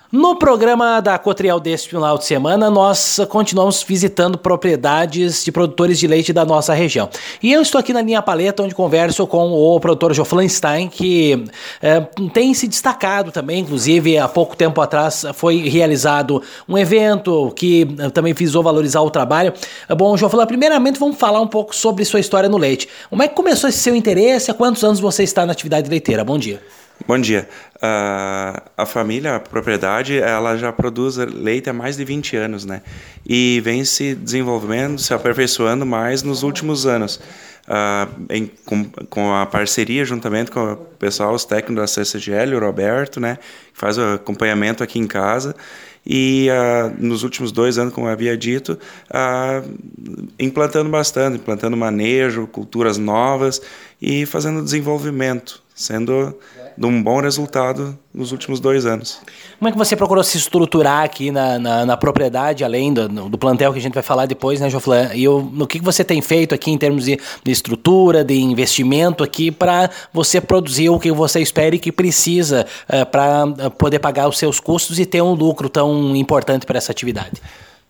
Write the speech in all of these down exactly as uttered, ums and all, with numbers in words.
No programa da Cotriel deste final de semana, nós continuamos visitando propriedades de produtores de leite da nossa região. E eu estou aqui na linha Paleta, onde converso com o produtor Joflan Stein, que é, tem se destacado também. Inclusive, há pouco tempo atrás foi realizado um evento que também visou valorizar o trabalho. Bom, Joflan, primeiramente vamos falar um pouco sobre sua história no leite. Como é que começou esse seu interesse? Há quantos anos você está na atividade leiteira? Bom dia. Bom dia. Uh, a família, a propriedade, ela já produz leite há mais de vinte anos, né? E vem se desenvolvendo, se aperfeiçoando mais nos últimos anos. Uh, em, com, com a parceria, juntamente com o pessoal, os técnicos da C C G L, o Roberto, né? Que faz o acompanhamento aqui em casa. E uh, nos últimos dois anos, como eu havia dito, uh, implantando bastante, implantando manejo, culturas novas e fazendo desenvolvimento, sendo de um bom resultado nos últimos dois anos. Como é que você procurou se estruturar aqui na, na, na propriedade, além do, do plantel que a gente vai falar depois, né, Joflan? E o, no que você tem feito aqui em termos de, de estrutura, de investimento aqui para você produzir o que você espera e que precisa uh, para poder pagar os seus custos e ter um lucro tão importante para essa atividade?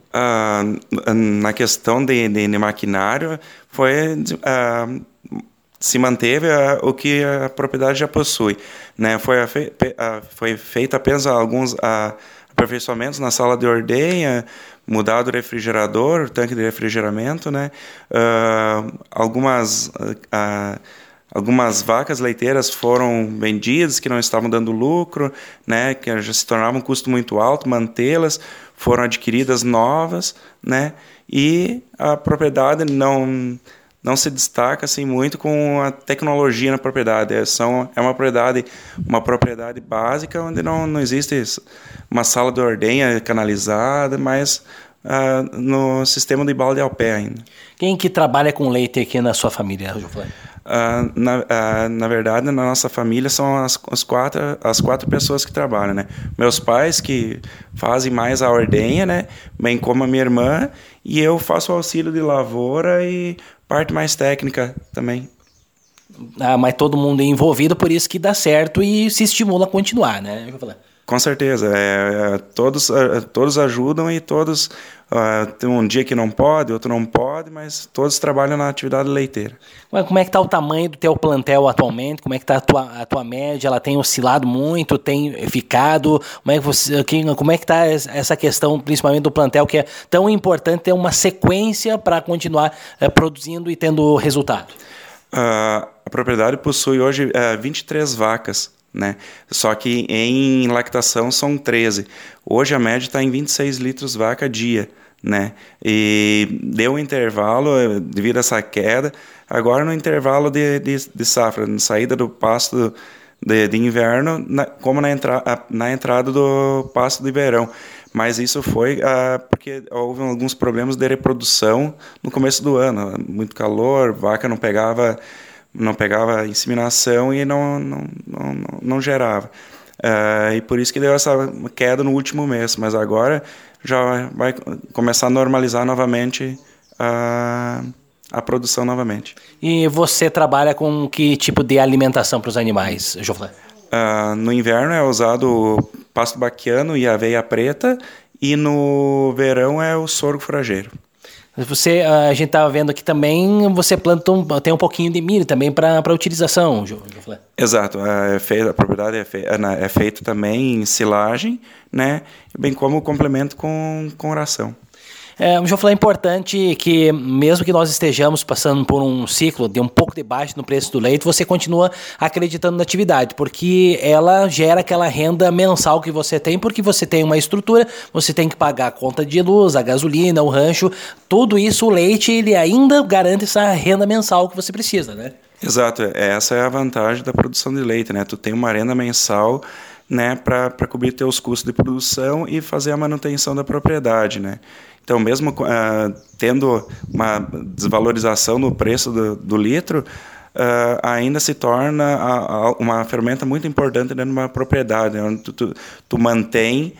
Uh, na questão de, de, de maquinário, foi... Uh, se manteve a, o que a propriedade já possui, né? Foi, a fe, a, foi feito apenas alguns a, aperfeiçoamentos na sala de ordenha, mudado o refrigerador, o tanque de refrigeramento, né? Uh, algumas, uh, algumas vacas leiteiras foram vendidas que não estavam dando lucro, né? Que já se tornava um custo muito alto, mantê-las, foram adquiridas novas, né? E a propriedade não... não se destaca assim muito com a tecnologia na propriedade. É, são, é uma propriedade, uma propriedade básica onde não, não existe uma sala de ordenha canalizada, mas uh, no sistema de balde ao pé ainda. Quem que trabalha com leite aqui na sua família, Joflan? Uh, na, uh, na verdade, na nossa família são as, as, quatro, as quatro pessoas que trabalham, né? Meus pais, que fazem mais a ordenha, né? Bem como a minha irmã, e eu faço o auxílio de lavoura e parte mais técnica também. Ah, mas todo mundo é envolvido, por isso que dá certo e se estimula a continuar, né? Eu vou falar. Com certeza. É, é, todos, é, todos ajudam e todos... Uh, tem um dia que não pode, outro não pode, mas todos trabalham na atividade leiteira. Como é que está o tamanho do teu plantel atualmente? Como é que está a tua, a tua média? Ela tem oscilado muito? Tem ficado? Como é que você, como é que está essa questão, principalmente do plantel, que é tão importante ter uma sequência para continuar uh, produzindo e tendo resultado? Uh, a propriedade possui hoje uh, vinte e três vacas, né? Só que em lactação são treze. Hoje a média está em vinte e seis litros vaca dia, né? E deu um intervalo devido a essa queda. Agora no intervalo de, de, de safra, na saída do pasto de, de inverno, na, como na, entra, na entrada do pasto de verão. Mas isso foi ah, porque houve alguns problemas de reprodução no começo do ano. Muito calor, vaca não pegava... não pegava inseminação e não, não, não, não gerava. Uh, e por isso que deu essa queda no último mês, mas agora já vai começar a normalizar novamente a, a produção novamente. E você trabalha com que tipo de alimentação para os animais, Joflan? Uh, no inverno é usado pasto baquiano e aveia preta, e no verão é o sorgo forageiro. Você, a gente estava vendo aqui também, você planta um, tem um pouquinho de milho também para utilização, Joflan. Exato, é feito, a propriedade é, fei, é feita também em silagem, né? Bem como complemento com, com ração. É, o Joflan, é importante que, mesmo que nós estejamos passando por um ciclo de um pouco de baixa no preço do leite, você continua acreditando na atividade, porque ela gera aquela renda mensal que você tem, porque você tem uma estrutura, você tem que pagar a conta de luz, a gasolina, o rancho, tudo isso, o leite, ele ainda garante essa renda mensal que você precisa, né? Exato, essa é a vantagem da produção de leite, né? Tu tem uma renda mensal, né, para cobrir teus custos de produção e fazer a manutenção da propriedade, né? Então, mesmo uh, tendo uma desvalorização no preço do, do litro, uh, ainda se torna a, a, uma ferramenta muito importante dentro de uma propriedade, né, onde tu, tu, tu mantém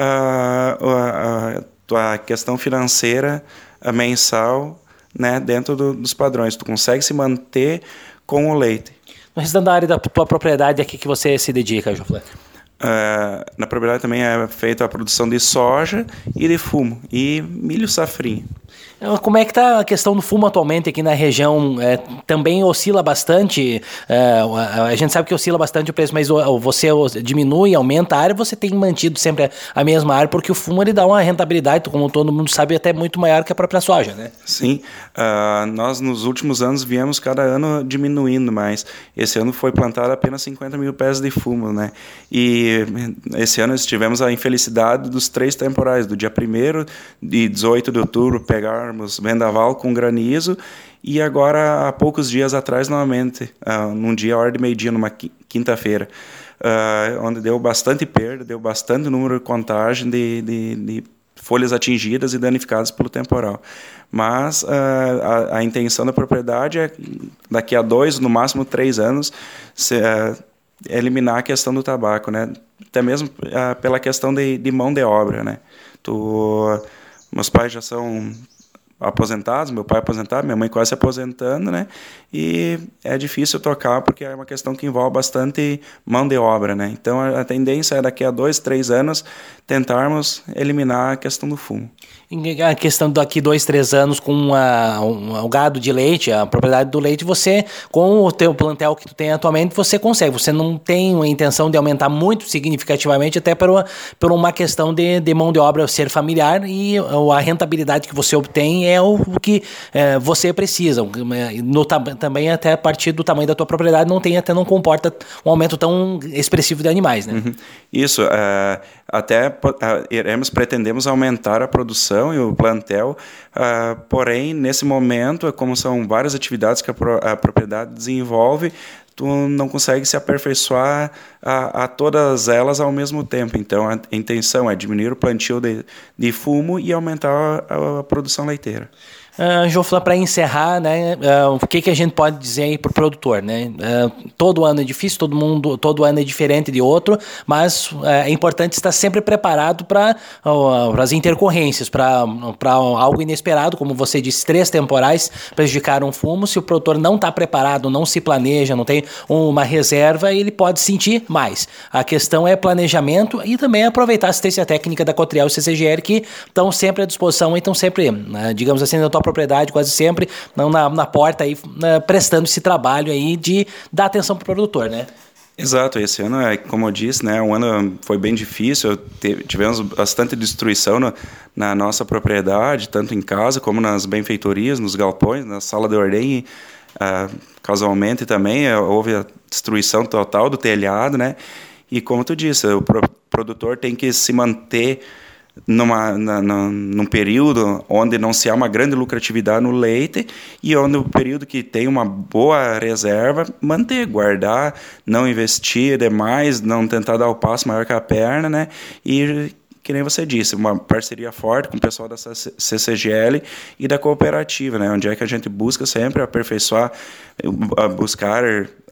uh, a, a tua questão financeira uh, mensal, né, dentro do, dos padrões. Tu consegue se manter com o leite. No restante da área da tua propriedade, a que você se dedica, Joflan? Uh, na propriedade também é feita a produção de soja e de fumo, e milho safrinha. Como é que está a questão do fumo atualmente aqui na região? É, também oscila bastante, é, a gente sabe que oscila bastante o preço, mas você diminui, aumenta a área, você tem mantido sempre a mesma área, porque o fumo ele dá uma rentabilidade, como todo mundo sabe, até muito maior que a própria soja, né? Sim, uh, nós nos últimos anos viemos cada ano diminuindo mais. Esse ano foi plantado apenas cinquenta mil pés de fumo, né? E esse ano tivemos a infelicidade dos três temporais, do dia primeiro e dezoito de outubro, pegar vendaval com granizo, e agora há poucos dias atrás novamente, uh, num dia, a hora de meio-dia, numa quinta-feira, uh, onde deu bastante perda, deu bastante número de contagem de, de, de folhas atingidas e danificadas pelo temporal. Mas uh, a, a intenção da propriedade é, daqui a dois, no máximo três anos, se, uh, eliminar a questão do tabaco, né? Até mesmo uh, pela questão de, de mão de obra, né? Tu, meus pais já são aposentados, meu pai é aposentado, minha mãe quase se aposentando, né? E é difícil tocar porque é uma questão que envolve bastante mão de obra, né? Então a tendência é daqui a dois, três anos tentarmos eliminar a questão do fumo. A questão daqui dois, três anos com a, um, o gado de leite, a propriedade do leite, você, com o teu plantel que tu tem atualmente, você consegue. Você não tem a intenção de aumentar muito significativamente, até por uma, por uma questão de, de mão de obra ser familiar, e a rentabilidade que você obtém é o que é, você precisa. No, também até a partir do tamanho da tua propriedade não tem, até não comporta um aumento tão expressivo de animais, né? Uhum. Isso, uh, até uh, iremos, pretendemos aumentar a produção e o plantel, uh, porém, nesse momento, como são várias atividades que a, pro, a propriedade desenvolve, tu não consegue se aperfeiçoar a, a todas elas ao mesmo tempo. Então, a intenção é diminuir o plantio de, de fumo e aumentar a, a produção leiteira. Uh, Joflan, para encerrar, né, uh, o que, que a gente pode dizer aí para o produtor, né? Uh, todo ano é difícil, todo mundo, todo ano é diferente de outro, mas uh, é importante estar sempre preparado para uh, as intercorrências, para algo inesperado, como você disse, três temporais prejudicaram o fumo. Se o produtor não está preparado, não se planeja, não tem uma reserva, ele pode sentir mais. A questão é planejamento e também aproveitar a assistência técnica da Cotriel e C C G L, que estão sempre à disposição e estão sempre, uh, digamos assim, na tua propriedade, quase sempre, não na, na porta aí, né, prestando esse trabalho aí de dar atenção para o produtor, né? Exato, esse ano, como eu disse, né, um ano foi bem difícil, tivemos bastante destruição no, na nossa propriedade, tanto em casa como nas benfeitorias, nos galpões, na sala de ordem, uh, casualmente também houve a destruição total do telhado, né? E como tu disse, o pro, produtor tem que se manter Numa, na, na, num período onde não se há uma grande lucratividade no leite, e onde o período que tem uma boa reserva, manter, guardar, não investir demais, não tentar dar o passo maior que a perna, né? E, que nem você disse, uma parceria forte com o pessoal da C C G L e da cooperativa, né? Onde é que a gente busca sempre aperfeiçoar, buscar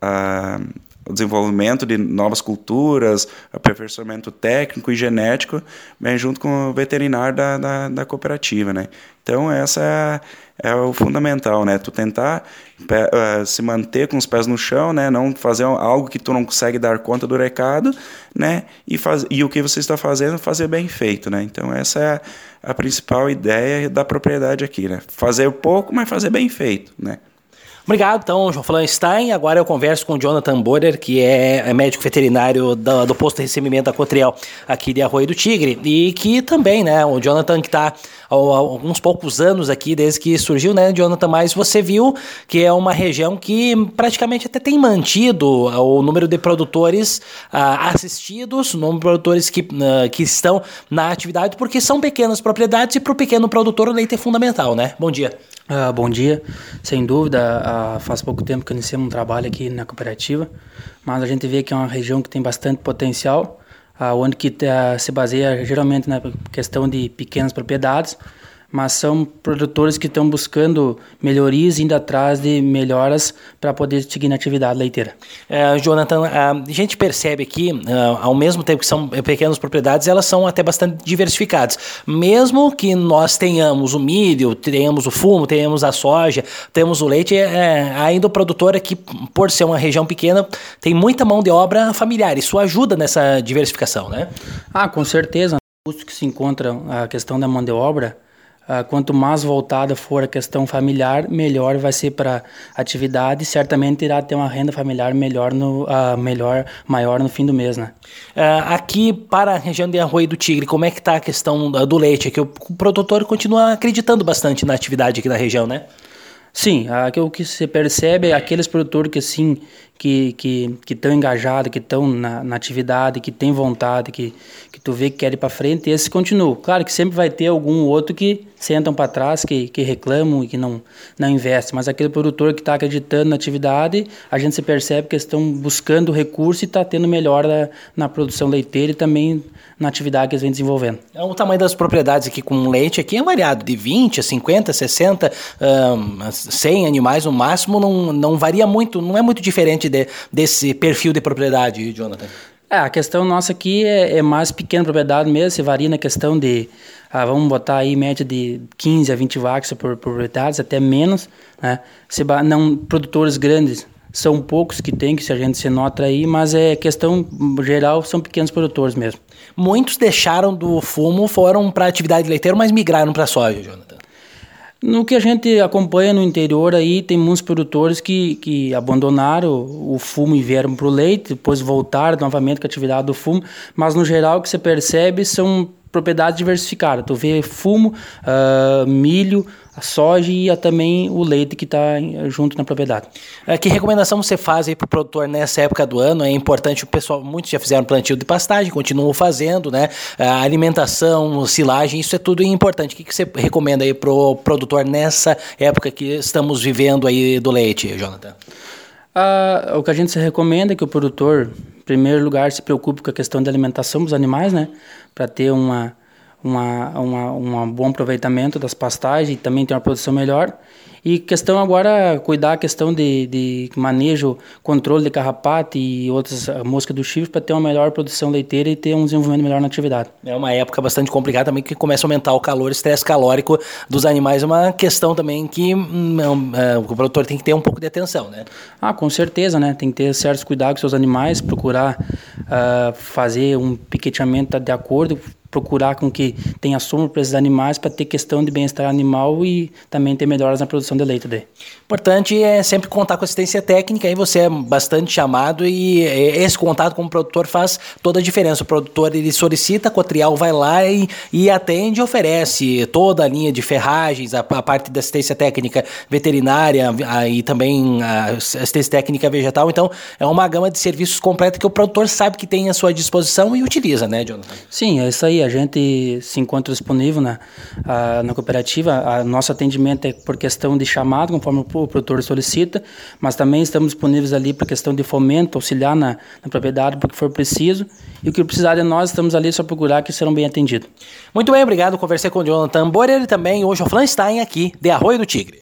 a o desenvolvimento de novas culturas, aperfeiçoamento técnico e genético, bem junto com o veterinário da, da, da cooperativa, né? Então, essa é, é o fundamental, né? Tu tentar pe, uh, se manter com os pés no chão, né? Não fazer algo que tu não consegue dar conta do recado, né? E, faz, e o que você está fazendo, fazer bem feito, né? Então, essa é a, a principal ideia da propriedade aqui, né? Fazer pouco, mas fazer bem feito, né? Obrigado, então, Joflan Stein. Agora eu converso com o Jonathan Borer, que é médico veterinário do, do posto de recebimento da Cotriel aqui de Arroio do Tigre, e que também, né, o Jonathan que está há alguns poucos anos aqui, desde que surgiu, né, Jonathan, mas você viu que é uma região que praticamente até tem mantido o número de produtores uh, assistidos, o número de produtores que, uh, que estão na atividade, porque são pequenas propriedades e para o pequeno produtor o leite é fundamental, né? Bom dia. Uh, bom dia, sem dúvida, uh, faz pouco tempo que iniciamos um trabalho aqui na cooperativa, mas a gente vê que é uma região que tem bastante potencial, uh, onde que uh, se baseia geralmente na questão de pequenas propriedades, mas são produtores que estão buscando melhorias, indo atrás de melhoras para poder seguir na atividade leiteira. É, Jonathan, a gente percebe aqui, ao mesmo tempo que são pequenas propriedades, elas são até bastante diversificadas. Mesmo que nós tenhamos o milho, tenhamos o fumo, tenhamos a soja, temos o leite, é, ainda o produtor aqui, por ser uma região pequena, tem muita mão de obra familiar. Isso ajuda nessa diversificação, né? Ah, com certeza. O custo que se encontra a questão da mão de obra, Uh, quanto mais voltada for a questão familiar, melhor vai ser para a atividade e certamente irá ter uma renda familiar melhor, no, uh, melhor, maior no fim do mês, né? Uh, aqui para a região de Arroio do Tigre, como é que está a questão do leite? Aqui o produtor continua acreditando bastante na atividade aqui da região, né? Sim, uh, o que se percebe é aqueles produtores que sim, que que que estão engajados, que estão na, na atividade, que têm vontade, que que tu vê que quer ir para frente, esses continuam. Claro que sempre vai ter algum outro que sentam para trás, que, que reclamam e que não, não investem, mas aquele produtor que está acreditando na atividade, a gente se percebe que eles estão buscando recurso e está tendo melhora na produção leiteira e também na atividade que eles vêm desenvolvendo. O tamanho das propriedades aqui com leite aqui é variado, de vinte a cinquenta, sessenta, um, cem animais no máximo, não, não varia muito, não é muito diferente de, desse perfil de propriedade, Jonathan. É, a questão nossa aqui é, é mais pequena propriedade mesmo, se varia na questão de, ah, vamos botar aí média de quinze a vinte vacas por propriedades, até menos, né? Se, não, produtores grandes são poucos que tem, que se a gente se nota aí, mas é questão geral, são pequenos produtores mesmo. Muitos deixaram do fumo, foram para a atividade leiteira, mas migraram para a soja, Jonathan. No que a gente acompanha no interior aí, tem muitos produtores que, que abandonaram o, o fumo e vieram para o leite, depois voltaram novamente com a atividade do fumo, mas no geral o que você percebe são propriedades diversificadas. Tu vê fumo, uh, milho, a soja e também o leite que está junto na propriedade. Que recomendação você faz aí para o produtor nessa época do ano? É importante, o pessoal, muitos já fizeram plantio de pastagem, continuam fazendo, né? A alimentação, silagem, isso é tudo importante. O que você recomenda aí para o produtor nessa época que estamos vivendo aí do leite, Jonathan? Ah, o que a gente se recomenda é que o produtor, em primeiro lugar, se preocupe com a questão da alimentação dos animais, né? Para ter uma Uma, uma, um bom aproveitamento das pastagens e também ter uma produção melhor. E questão agora, cuidar a questão de, de manejo, controle de carrapato e outras moscas do chifre para ter uma melhor produção leiteira e ter um desenvolvimento melhor na atividade. É uma época bastante complicada também, que começa a aumentar o calor, o estresse calórico dos animais, é uma questão também que hum, é, o produtor tem que ter um pouco de atenção, né? Ah, com certeza, né? Tem que ter certos cuidados com seus animais, procurar uh, fazer um piqueteamento de acordo, procurar com que tenha sombra para esses animais para ter questão de bem-estar animal e também ter melhoras na produção de leite daí. Importante é sempre contar com assistência técnica, aí você é bastante chamado e esse contato com o produtor faz toda a diferença. O produtor ele solicita, a Cotrial vai lá e, e atende e oferece toda a linha de ferragens, a, a parte da assistência técnica veterinária a, e também a assistência técnica vegetal. Então é uma gama de serviços completa que o produtor sabe que tem à sua disposição e utiliza, né, Jonathan? Sim, é isso aí. A gente se encontra disponível na, a, na cooperativa. O nosso atendimento é por questão de chamado, conforme o produtor solicita, mas também estamos disponíveis ali para questão de fomento, auxiliar na, na propriedade, porque for preciso. E o que precisar de nós, estamos ali só procurar que serão bem atendidos. Muito bem, obrigado. Conversei com o Jonathan Borer e também o Joflan Stein aqui de Arroio do Tigre.